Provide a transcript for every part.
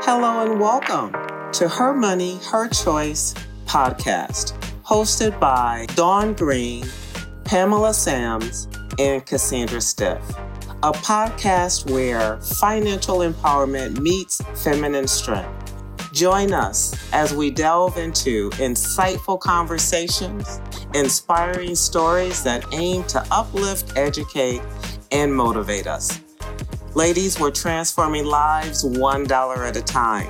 Hello and welcome to Her Money, Her Choice podcast, hosted by Dawn Green, Pamela Sams, and Cassandra Stiff, a podcast where financial empowerment meets feminine strength. Join us as we delve into insightful conversations, inspiring stories that aim to uplift, educate, and motivate us. Ladies, we're transforming lives $1 at a time.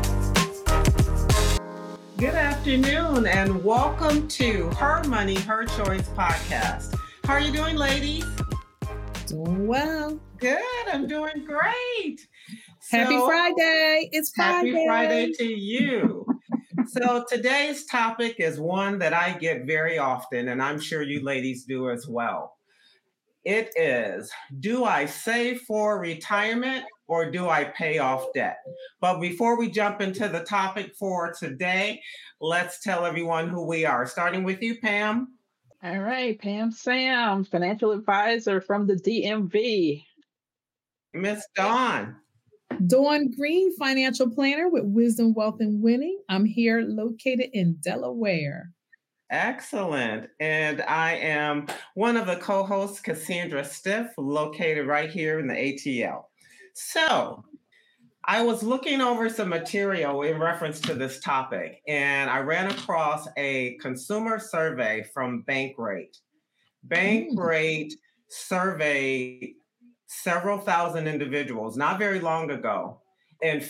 Good afternoon and welcome to Her Money, Her Choice podcast. How are you doing, ladies? Doing well. Good. I'm doing great. Happy Friday. It's Friday. Happy Friday to you. So today's topic is one that I get very often, and I'm sure you ladies do as well. It is, do I save for retirement or do I pay off debt? But before we jump into the topic for today, let's tell everyone who we are. Starting with you, Pam. All right, Pam Sam, financial advisor from the DMV. Miss Dawn. Dawn Green, financial planner with Wisdom, Wealth, and Winning. I'm here located in Delaware. Excellent. And I am one of the co-hosts, Cassandra Stiff, located right here in the ATL. So I was looking over some material in reference to this topic, and I ran across a consumer survey from Bankrate. Bankrate surveyed several thousand individuals not very long ago. And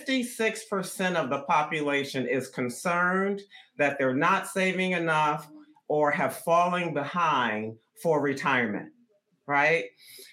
56% of the population is concerned that they're not saving enough or have fallen behind for retirement, right?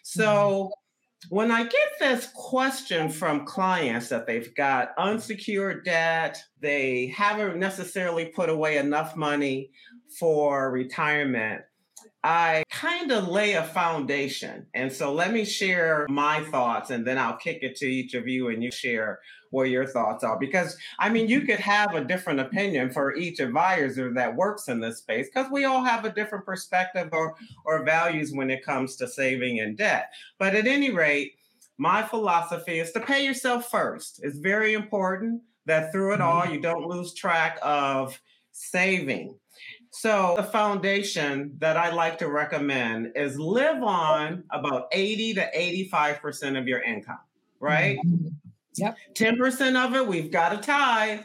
So when I get this question from clients that they've got unsecured debt, they haven't necessarily put away enough money for retirement, I kind of lay a foundation. And so let me share my thoughts and then I'll kick it to each of you and you share what your thoughts are. Because, I mean, you could have a different opinion for each advisor that works in this space because we all have a different perspective or values when it comes to saving and debt. But at any rate, my philosophy is to pay yourself first. It's very important that through it all, you don't lose track of saving. So the foundation that I like to recommend is live on about 80 to 85% of your income, right? Yep. 10% of it, we've got to tithe.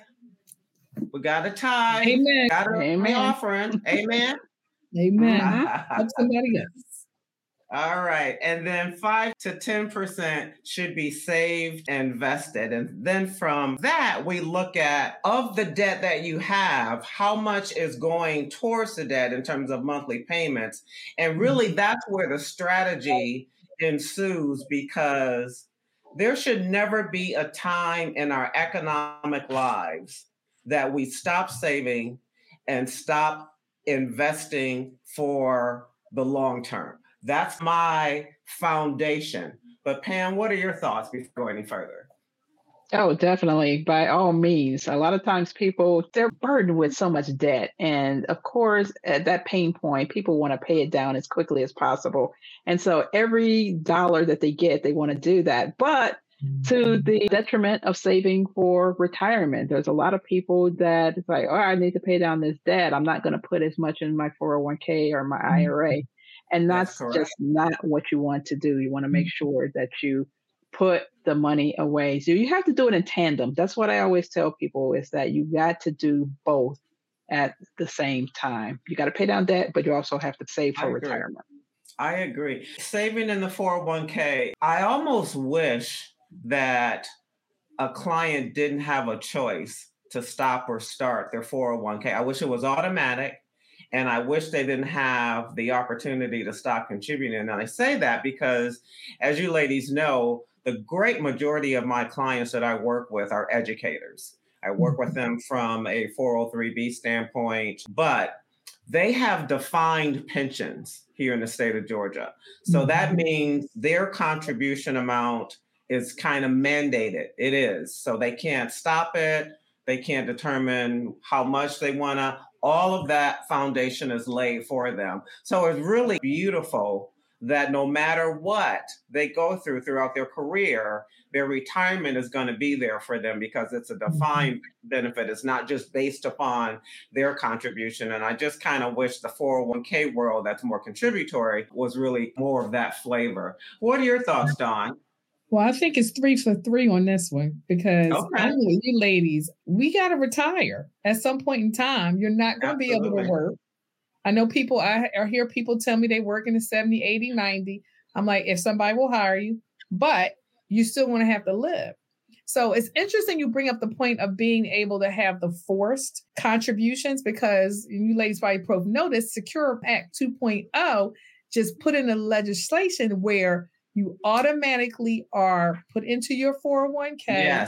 We got to tithe. Amen. Got to pay offering. Amen. Amen. Help somebody else. All right. And then 5 to 10% should be saved and invested. And then from that, we look at, of the debt that you have, how much is going towards the debt in terms of monthly payments. And really, that's where the strategy ensues, because there should never be a time in our economic lives that we stop saving and stop investing for the long term. That's my foundation. But Pam, what are your thoughts before going any further? Oh, definitely. By all means. A lot of times people, they're burdened with so much debt. And of course, at that pain point, people want to pay it down as quickly as possible. And so every dollar that they get, they want to do that. But to the detriment of saving for retirement. There's a lot of people that it's like, oh, I need to pay down this debt. I'm not going to put as much in my 401k or my IRA. And that's just not what you want to do. You want to make sure that you put the money away. So you have to do it in tandem. That's what I always tell people, is that you got to do both at the same time. You got to pay down debt, but you also have to save for retirement. I agree. Saving in the 401k, I almost wish that a client didn't have a choice to stop or start their 401k. I wish it was automatic. And I wish they didn't have the opportunity to stop contributing. And I say that because, as you ladies know, the great majority of my clients that I work with are educators. I work with them from a 403B standpoint, but they have defined pensions here in the state of Georgia. So that means their contribution amount is kind of mandated. It is. So they can't stop it. They can't determine how much they want to. All of that foundation is laid for them. So it's really beautiful that no matter what they go throughout their career, their retirement is going to be there for them because it's a defined benefit. It's not just based upon their contribution. And I just kind of wish the 401k world that's more contributory was really more of that flavor. What are your thoughts, Dawn? Well, I think it's 3 for 3 on this one because I know you ladies, we got to retire at some point in time. You're not going to be able to work. I know people, I hear people tell me they work in the 70, 80, 90. I'm like, if somebody will hire you, but you still want to have to live. So it's interesting you bring up the point of being able to have the forced contributions because you ladies probably noticed Secure Act 2.0 just put in a legislation where you automatically are put into your 401k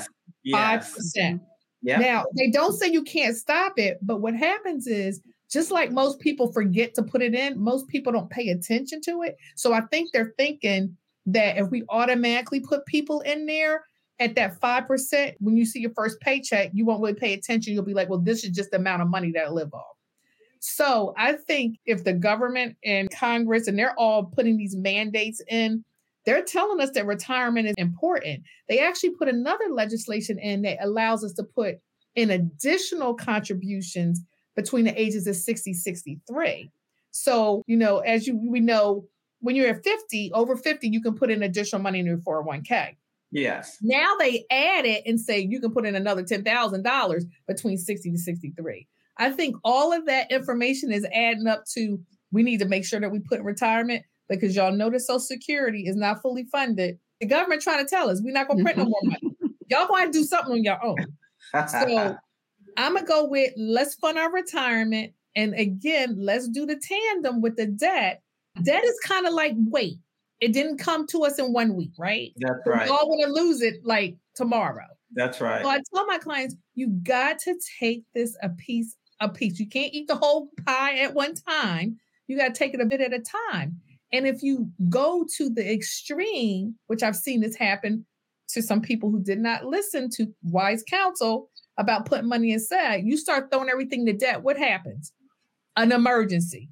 5%. Yep. Now, they don't say you can't stop it, but what happens is just like most people forget to put it in, most people don't pay attention to it. So I think they're thinking that if we automatically put people in there at that 5%, when you see your first paycheck, you won't really pay attention. You'll be like, well, this is just the amount of money that I live off. So I think if the government and Congress, and they're all putting these mandates in, they're telling us that retirement is important. They actually put another legislation in that allows us to put in additional contributions between the ages of 60, 63. So, as we know, when you're at 50, over 50, you can put in additional money in your 401k. Yes. Now they add it and say you can put in another $10,000 between 60 to 63. I think all of that information is adding up to, we need to make sure that we put in retirement because y'all know that Social Security is not fully funded. The government trying to tell us we're not going to print no more money. Y'all going to do something on your own. So I'm going to go with let's fund our retirement. And again, let's do the tandem with the debt. Debt is kind of like weight. It didn't come to us in 1 week, right? That's right. We all want to lose it like tomorrow. That's right. So I tell my clients, you got to take this a piece. You can't eat the whole pie at one time. You got to take it a bit at a time. And if you go to the extreme, which I've seen this happen to some people who did not listen to wise counsel about putting money aside, you start throwing everything to debt. What happens? An emergency.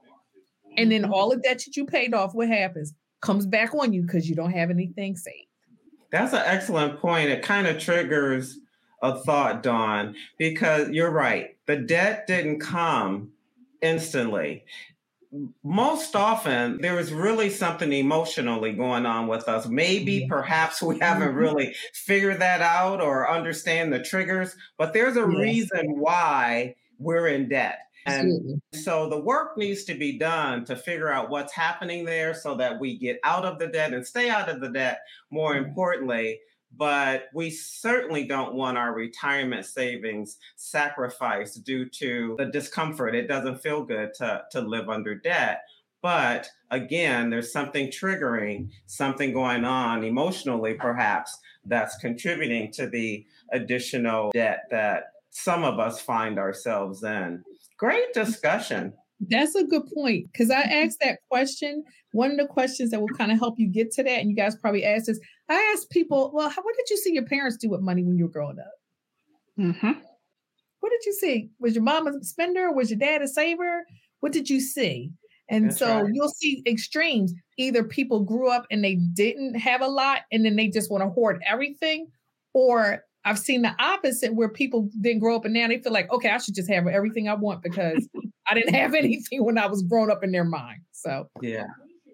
And then all of that you paid off, what happens? Comes back on you because you don't have anything saved. That's an excellent point. It kind of triggers a thought, Dawn, because you're right. The debt didn't come instantly. Most often, there is really something emotionally going on with us. Maybe, perhaps we haven't really figured that out or understand the triggers, but there's a reason why we're in debt. And so the work needs to be done to figure out what's happening there so that we get out of the debt and stay out of the debt, more importantly. But we certainly don't want our retirement savings sacrificed due to the discomfort. It doesn't feel good to live under debt. But again, there's something triggering, something going on emotionally, perhaps, that's contributing to the additional debt that some of us find ourselves in. Great discussion. That's a good point because I asked that question. One of the questions that will kind of help you get to that, and you guys probably asked this, I asked people, well, what did you see your parents do with money when you were growing up? Mm-hmm. What did you see? Was your mom a spender? Was your dad a saver? What did you see? And that's so you'll see extremes. Either people grew up and they didn't have a lot and then they just want to hoard everything, or I've seen the opposite where people didn't grow up and now they feel like, okay, I should just have everything I want because I didn't have anything when I was grown up in their mind. So yeah,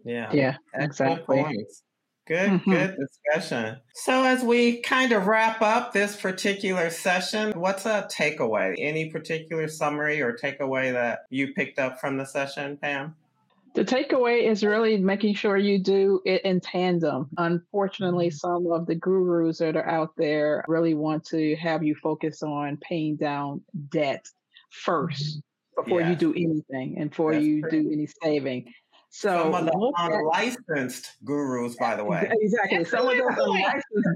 exactly. Points. Good discussion. So as we kind of wrap up this particular session, what's a takeaway? Any particular summary or takeaway that you picked up from the session, Pam? The takeaway is really making sure you do it in tandem. Unfortunately, some of the gurus that are out there really want to have you focus on paying down debt first before you do anything and before you do any saving. So some of the unlicensed gurus, by the way. Exactly. Some of those unlicensed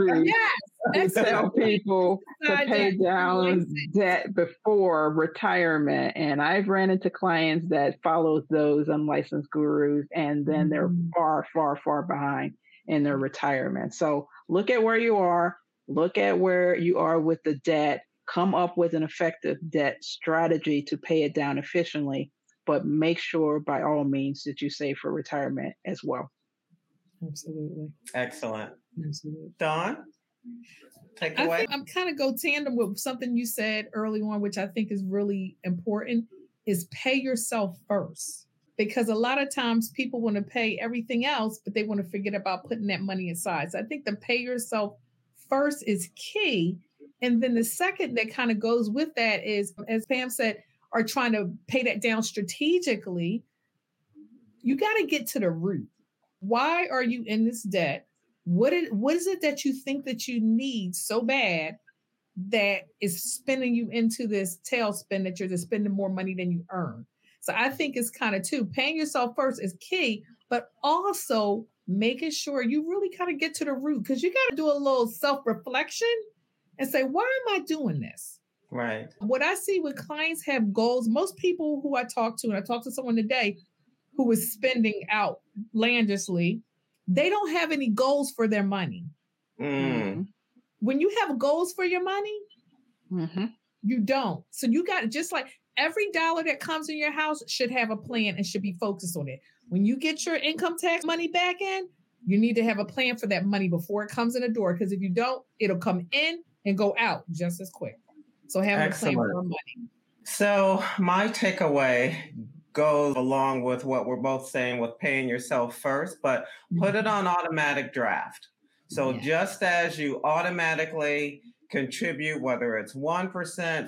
gurus tell people to pay down debt before retirement. And I've ran into clients that follow those unlicensed gurus, and then they're far, far, far behind in their retirement. So look at where you are, look at where you are with the debt, come up with an effective debt strategy to pay it down efficiently. but make sure by all means that you save for retirement as well. Absolutely. Excellent. Absolutely. Dawn, take away. I think I'm kind of go tandem with something you said early on, which I think is really important, is pay yourself first. Because a lot of times people want to pay everything else, but they want to forget about putting that money aside. So I think the pay yourself first is key. And then the second that kind of goes with that is, as Pam said, are trying to pay that down strategically. You got to get to the root. Why are you in this debt? What is it that you think that you need so bad that is spinning you into this tailspin that you're just spending more money than you earn? So I think it's kind of two. Paying yourself first is key, but also making sure you really kind of get to the root, because you got to do a little self-reflection and say, why am I doing this? Right. What I see when clients have goals, most people who I talk to, and I talked to someone today who was spending outlandishly, they don't have any goals for their money. Mm. When you have goals for your money, you don't. So you got, just like every dollar that comes in your house should have a plan and should be focused on it. When you get your income tax money back in, you need to have a plan for that money before it comes in the door. Because if you don't, it'll come in and go out just as quick. So having a plan for our money. So my takeaway goes along with what we're both saying with paying yourself first, but put it on automatic draft. So just as you automatically contribute, whether it's 1%, 5%,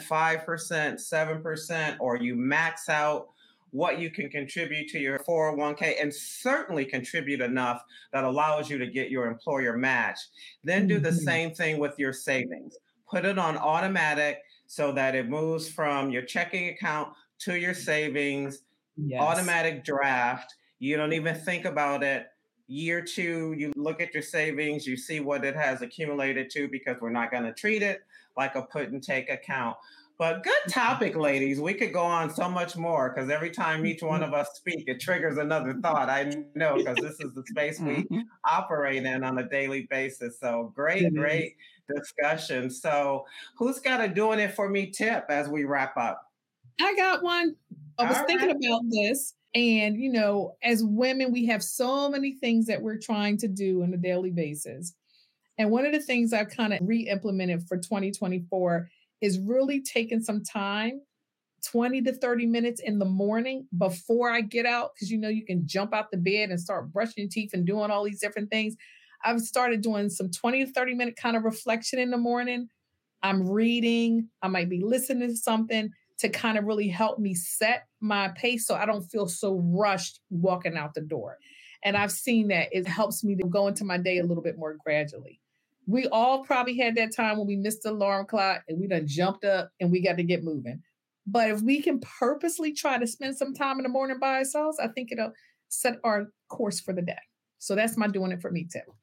7%, or you max out what you can contribute to your 401k and certainly contribute enough that allows you to get your employer match, then do the same thing with your savings. Put it on automatic so that it moves from your checking account to your savings, automatic draft. You don't even think about it. Year 2, you look at your savings, you see what it has accumulated to, because we're not going to treat it like a put and take account. But good topic, ladies. We could go on so much more, because every time each one of us speak, it triggers another thought. I know, because this is the space we operate in on a daily basis. So great discussion. So who's got a doing it for me tip as we wrap up? I got one. I was thinking about this. And, you know, as women, we have so many things that we're trying to do on a daily basis. And one of the things I've kind of re-implemented for 2024 is really taking some time, 20 to 30 minutes in the morning before I get out. Because, you know, you can jump out the bed and start brushing your teeth and doing all these different things. I've started doing some 20 to 30 minute kind of reflection in the morning. I'm reading. I might be listening to something to kind of really help me set my pace so I don't feel so rushed walking out the door. And I've seen that it helps me to go into my day a little bit more gradually. We all probably had that time when we missed the alarm clock and we done jumped up and we got to get moving. But if we can purposely try to spend some time in the morning by ourselves, I think it'll set our course for the day. So that's my doing it for me tip.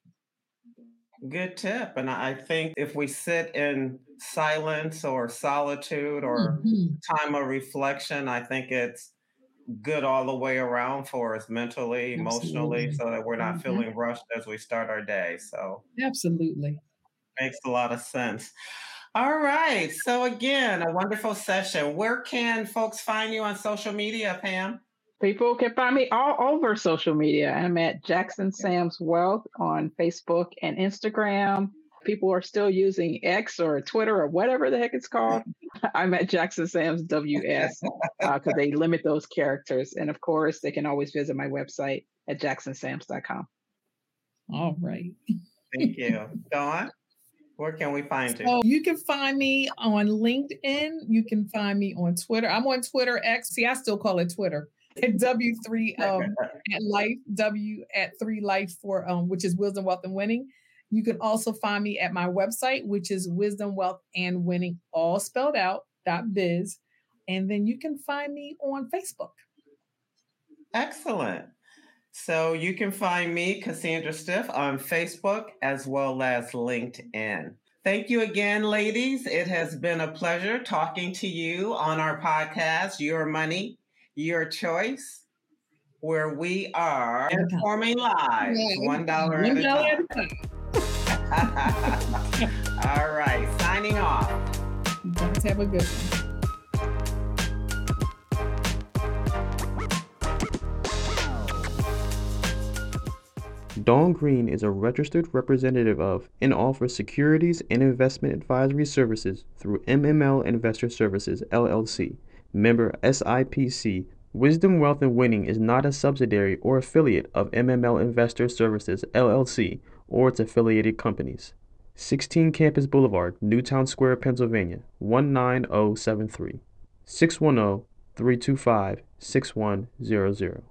Good tip. And I think if we sit in silence or solitude or time of reflection, I think it's good all the way around for us mentally, emotionally, so that we're not feeling rushed as we start our day. So absolutely. Makes a lot of sense. All right. So again, a wonderful session. Where can folks find you on social media, Pam? People can find me all over social media. I'm at Jackson Sam's Wealth on Facebook and Instagram. People are still using X or Twitter or whatever the heck it's called. I'm at Jackson Sam's WS because they limit those characters. And of course, they can always visit my website at jacksonsams.com. All right. Thank you. Dawn, where can we find you? So you can find me on LinkedIn. You can find me on Twitter. I'm on Twitter X. See, I still call it Twitter. At W3 at Life, W at 3 Life for which is Wisdom, Wealth, and Winning. You can also find me at my website, which is Wisdom, Wealth, and Winning, all spelled out, .biz. And then you can find me on Facebook. Excellent. So you can find me, Cassandra Stiff, on Facebook as well as LinkedIn. Thank you again, ladies. It has been a pleasure talking to you on our podcast, Your Money, Your Choice, where we are informing lives $1 at a time. All right, signing off. You guys have a good one. Dawn Green is a registered representative of and offers securities and investment advisory services through MML Investor Services, LLC, member SIPC. Wisdom Wealth and Winning is not a subsidiary or affiliate of MML Investor Services, LLC, or its affiliated companies. 16 Campus Boulevard, Newtown Square, Pennsylvania, 19073. 610-325-6100.